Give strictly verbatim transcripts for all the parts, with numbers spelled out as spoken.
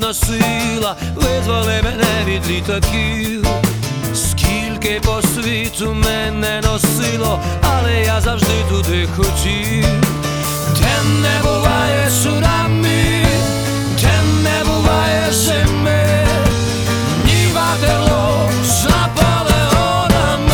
лагідна сила визволи мене від літаків. Скільки по світу мене носило, але я завжди туди хотів. Де не буває цунамі, де не буває зими, ні Ватерлоо з Наполеонами.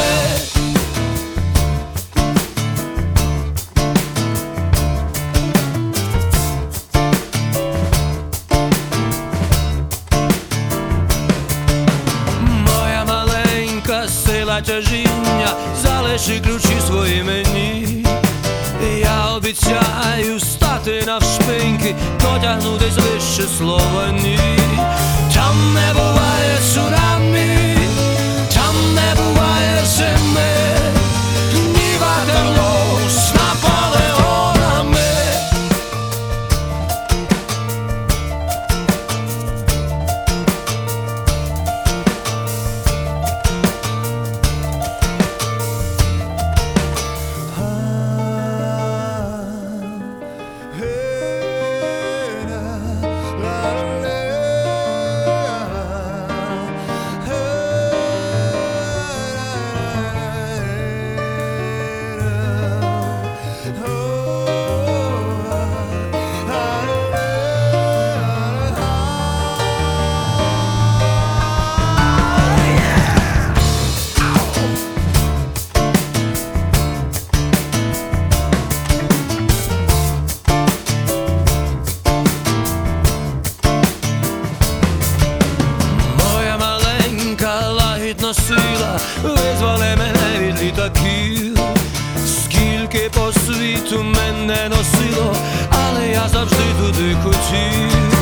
Моя маленька сила тяжіння, залиши ключі свої мені. Я обіцяю стати навшпиньки, дотягнутись вище слова ні. Там не буває цунамі, там не буває зими, ні Ватерлоо з Наполеонами. Лагідна сила визволи мене від літаків. Скільки по світу мене носило, але я завжди туди хотів.